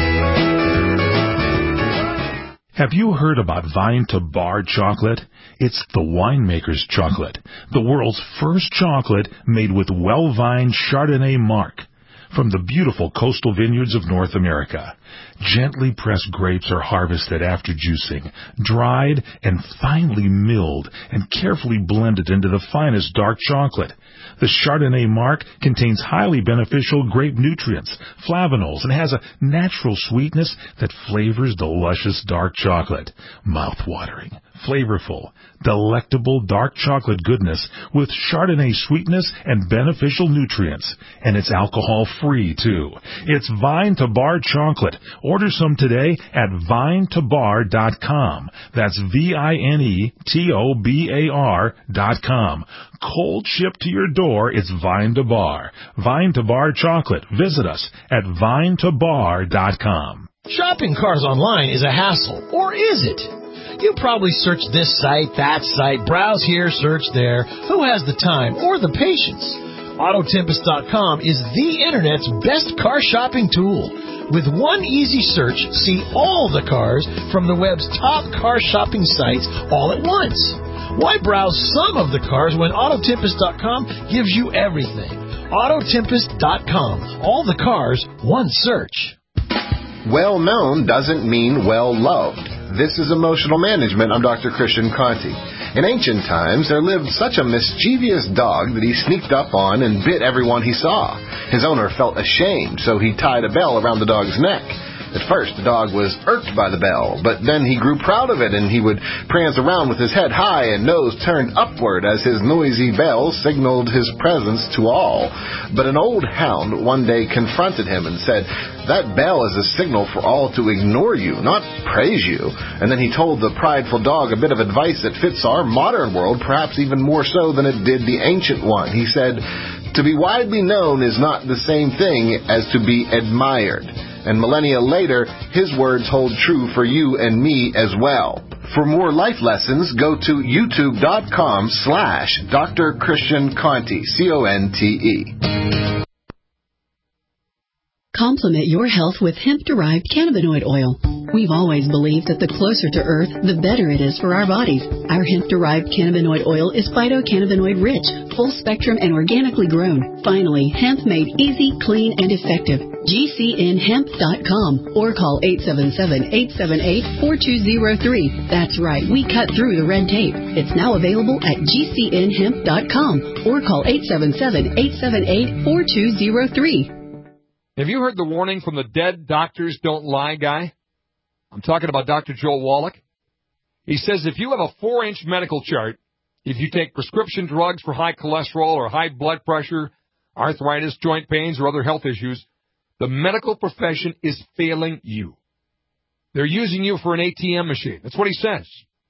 Have you heard about Vine to Bar chocolate? It's the winemaker's chocolate, the world's first chocolate made with well-vined Chardonnay marc from the beautiful coastal vineyards of North America. Gently pressed grapes are harvested after juicing, dried and finely milled and carefully blended into the finest dark chocolate. The Chardonnay marc contains highly beneficial grape nutrients, flavanols, and has a natural sweetness that flavors the luscious dark chocolate. Mouth-watering, flavorful, delectable dark chocolate goodness with Chardonnay sweetness and beneficial nutrients. And it's alcohol-free, too. It's Vine to Bar chocolate. Order some today at vine to bar dot com. That's V I N E T O B A R dot com. Cold shipped to your door, it's Vine to Bar. Vine to Bar chocolate. Visit us at vine to bar dot com. Shopping cars online is a hassle, or is it? You probably search this site, that site, browse here, search there. Who has the time or the patience? Auto Tempest dot com is the Internet's best car shopping tool. With one easy search, see all the cars from the web's top car shopping sites all at once. Why browse some of the cars when Auto Tempest dot com gives you everything? Auto Tempest dot com. All the cars, one search. Well known doesn't mean well loved. This is Emotional Management. I'm Doctor Christian Conti. In ancient times, there lived such a mischievous dog that he sneaked up on and bit everyone he saw. His owner felt ashamed, so he tied a bell around the dog's neck. At first, the dog was irked by the bell, but then he grew proud of it, and he would prance around with his head high and nose turned upward as his noisy bell signaled his presence to all. But an old hound one day confronted him and said, "That bell is a signal for all to ignore you, not praise you." And then he told the prideful dog a bit of advice that fits our modern world, perhaps even more so than it did the ancient one. He said, "To be widely known is not the same thing as to be admired." And millennia later, his words hold true for you and me as well. For more life lessons, go to youtube.com slash Dr. Christian Conte, C O N T E. Complement your health with hemp-derived cannabinoid oil. We've always believed that the closer to Earth, the better it is for our bodies. Our hemp-derived cannabinoid oil is phytocannabinoid-rich, full-spectrum, and organically grown. Finally, hemp made easy, clean, and effective. G C N hemp dot com or call eight seven seven, eight seven eight, four two zero three. That's right, we cut through the red tape. It's now available at G C N hemp dot com or call eight seven seven, eight seven eight, four two zero three. Have you heard the warning from the Dead Doctors Don't Lie guy? I'm talking about Doctor Joel Wallach. He says if you have a four-inch medical chart, if you take prescription drugs for high cholesterol or high blood pressure, arthritis, joint pains, or other health issues, the medical profession is failing you. They're using you for an A T M machine. That's what he says.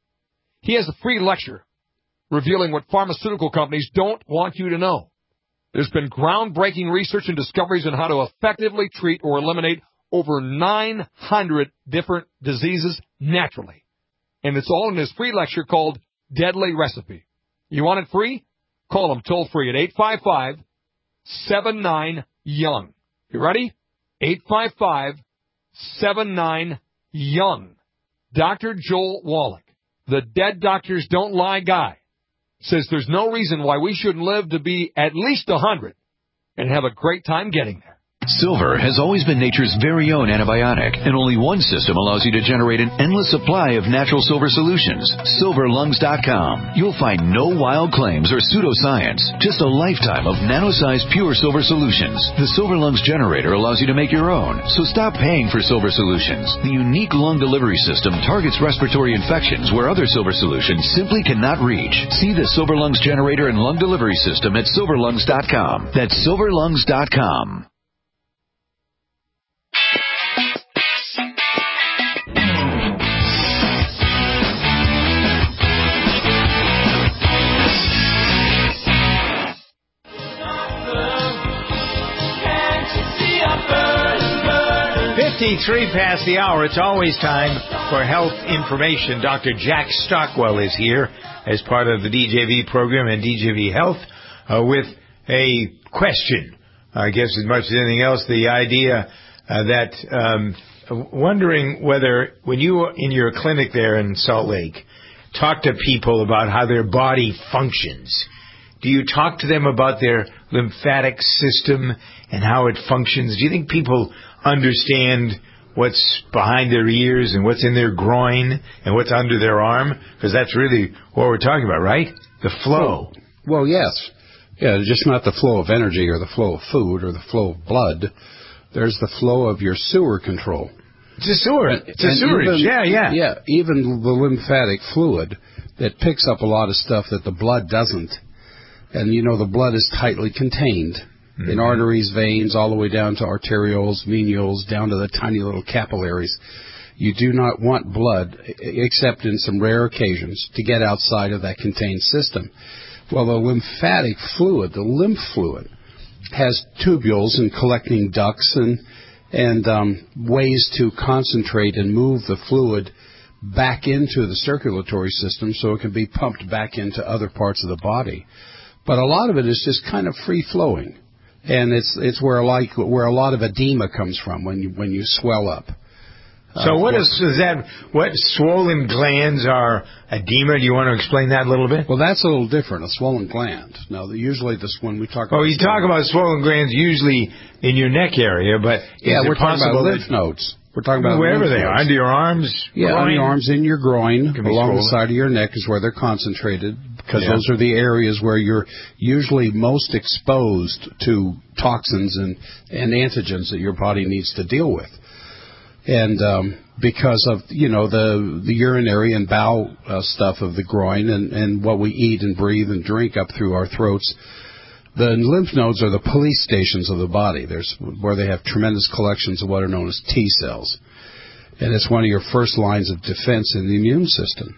He has a free lecture revealing what pharmaceutical companies don't want you to know. There's been groundbreaking research and discoveries on how to effectively treat or eliminate over nine hundred different diseases naturally. And it's all in his free lecture called Deadly Recipe. You want it free? Call him toll free at eight five five, seven nine, young. You ready? eight five five, seven nine, young. Doctor Joel Wallach, the Dead Doctors Don't Lie guy, says there's no reason why we shouldn't live to be at least one hundred and have a great time getting there. Silver has always been nature's very own antibiotic, and only one system allows you to generate an endless supply of natural silver solutions. silver lungs dot com. You'll find no wild claims or pseudoscience, just a lifetime of nano-sized pure silver solutions. The Silver Lungs generator allows you to make your own, so stop paying for silver solutions. The unique lung delivery system targets respiratory infections where other silver solutions simply cannot reach. See the Silver Lungs generator and lung delivery system at silver lungs dot com. That's silver lungs dot com. fifty-three past the hour. It's always time for health information. Doctor Jack Stockwell is here as part of the D J V program and D J V Health uh, with a question. I guess as much as anything else, the idea uh, that um, wondering whether when you in your clinic there in Salt Lake talk to people about how their body functions, do you talk to them about their lymphatic system and how it functions? Do you think people understand what's behind their ears and what's in their groin and what's under their arm? Because that's really what we're talking about, right? The flow. Well, well, yes. Yeah, just not the flow of energy or the flow of food or the flow of blood. There's the flow of your sewer control. It's a sewer. It's a sewerage. Yeah, yeah. Yeah, even the lymphatic fluid that picks up a lot of stuff that the blood doesn't. And, you know, the blood is tightly contained mm-hmm. in arteries, veins, all the way down to arterioles, venoles, down to the tiny little capillaries. You do not want blood, except in some rare occasions, to get outside of that contained system. Well, the lymphatic fluid, the lymph fluid, has tubules and collecting ducts and, and um, ways to concentrate and move the fluid back into the circulatory system so it can be pumped back into other parts of the body. But a lot of it is just kind of free-flowing, and it's it's where like where a lot of edema comes from when you when you swell up. So uh, what is, is that? What swollen glands are edema? Do you want to explain that a little bit? Well, that's a little different. A swollen gland. Now, usually this when we talk. Oh, about you talk about swollen glands usually in your neck area, but yeah, is we're it talking about lymph that, nodes. We're talking about wherever they are, under your arms. Yeah, groin. under your arms, in your groin, along swollen. the side of your neck is where they're concentrated, because yeah. those are the areas where you're usually most exposed to toxins and, and antigens that your body needs to deal with. And um, because of, you know, the, the urinary and bowel uh, stuff of the groin and, and what we eat and breathe and drink up through our throats, the lymph nodes are the police stations of the body. There's where they have tremendous collections of what are known as T cells. And it's one of your first lines of defense in the immune system.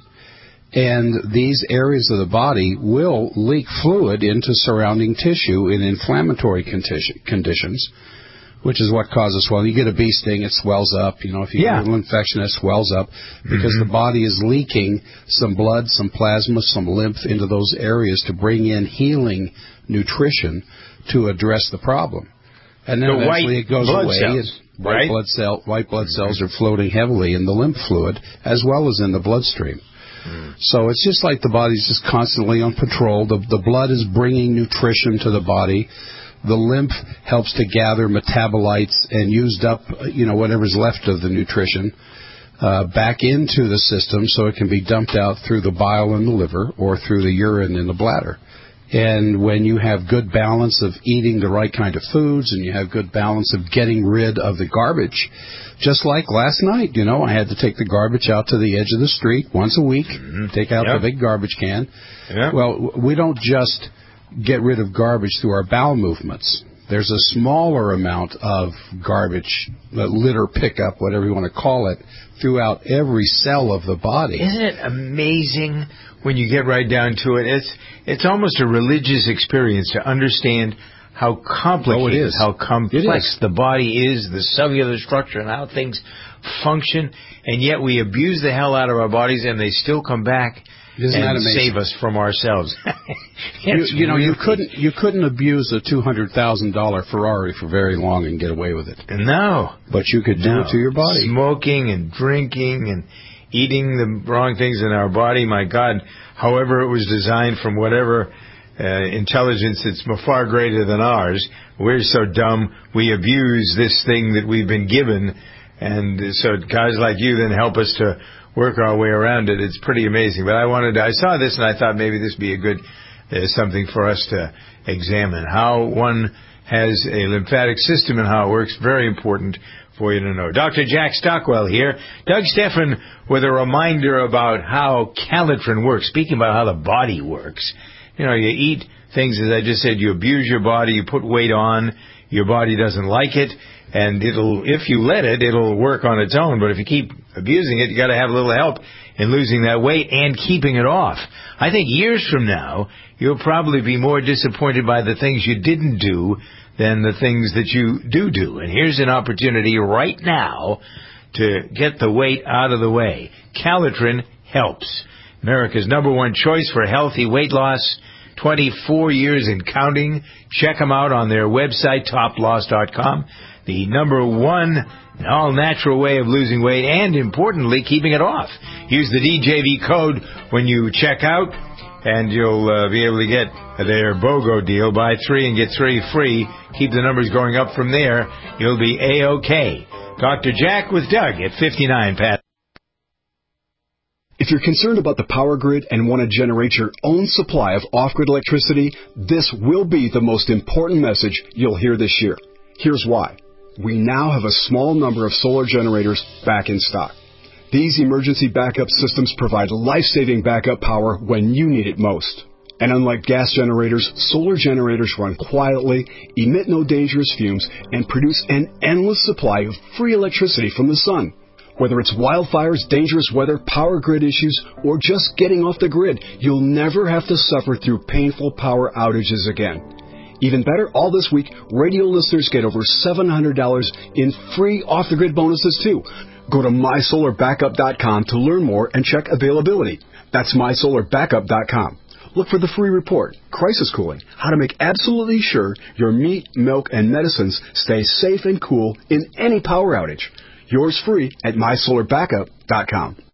And these areas of the body will leak fluid into surrounding tissue in inflammatory conditions, which is what causes swelling. You get a bee sting, it swells up. You know, if you yeah. get an infection, it swells up because mm-hmm. the body is leaking some blood, some plasma, some lymph into those areas to bring in healing nutrition to address the problem. And then the eventually it goes away. Cells, and white right? blood cell, white blood cells are floating heavily in the lymph fluid as well as in the bloodstream. Mm. So it's just like the body's just constantly on patrol. The, the blood is bringing nutrition to the body. The lymph helps to gather metabolites and used up, you know, whatever's left of the nutrition uh, back into the system so it can be dumped out through the bile in the liver or through the urine in the bladder. And when you have good balance of eating the right kind of foods and you have good balance of getting rid of the garbage, just like last night, you know, I had to take the garbage out to the edge of the street once a week, mm-hmm. take out yep. the big garbage can. Yep. Well, we don't just get rid of garbage through our bowel movements. There's a smaller amount of garbage, litter pickup, whatever you want to call it, throughout every cell of the body. Isn't it amazing when you get right down to it? It's it's almost a religious experience to understand how complicated, oh, it is. how complex the body is, the cellular structure, and how things function. And yet we abuse the hell out of our bodies, and they still come back Isn't and that amazing? save us from ourselves. you, you know, really... you couldn't you couldn't abuse a two hundred thousand dollar Ferrari for very long and get away with it. No, but you could do no. it to your body. Smoking and drinking and eating the wrong things in our body. My God, however it was designed from whatever uh, intelligence that's far greater than ours, we're so dumb we abuse this thing that we've been given, and so guys like you then help us to work our way around it. It's pretty amazing. But I wanted to, I saw this and I thought maybe this would be a good uh, something for us to examine. How one has a lymphatic system and how it works. Very important for you to know. Doctor Jack Stockwell here. Doug Steffen with a reminder about how Calitrin works. Speaking about how the body works. You know, you eat things, as I just said, you abuse your body, you put weight on, your body doesn't like it, and it'll, if you let it, it'll work on its own. But if you keep abusing it, you got to have a little help in losing that weight and keeping it off. I think years from now, you'll probably be more disappointed by the things you didn't do than the things that you do do. And here's an opportunity right now to get the weight out of the way. Calitrin helps. America's number one choice for healthy weight loss. twenty-four years and counting. Check them out on their website, top loss dot com. The number one all-natural way of losing weight and, importantly, keeping it off. Use the D J V code when you check out, and you'll uh, be able to get their BOGO deal. Buy three and get three free. Keep the numbers going up from there. You'll be A-OK. Doctor Jack with Doug at fifty-nine, Pat. If you're concerned about the power grid and want to generate your own supply of off-grid electricity, this will be the most important message you'll hear this year. Here's why. We now have a small number of solar generators back in stock. These emergency backup systems provide life-saving backup power when you need it most. And unlike gas generators, solar generators run quietly, emit no dangerous fumes, and produce an endless supply of free electricity from the sun. Whether it's wildfires, dangerous weather, power grid issues, or just getting off the grid, you'll never have to suffer through painful power outages again. Even better, all this week, radio listeners get over seven hundred dollars in free off-the-grid bonuses, too. Go to my solar backup dot com to learn more and check availability. That's my solar backup dot com. Look for the free report, Crisis Cooling, how to make absolutely sure your meat, milk, and medicines stay safe and cool in any power outage. Yours free at my solar backup dot com.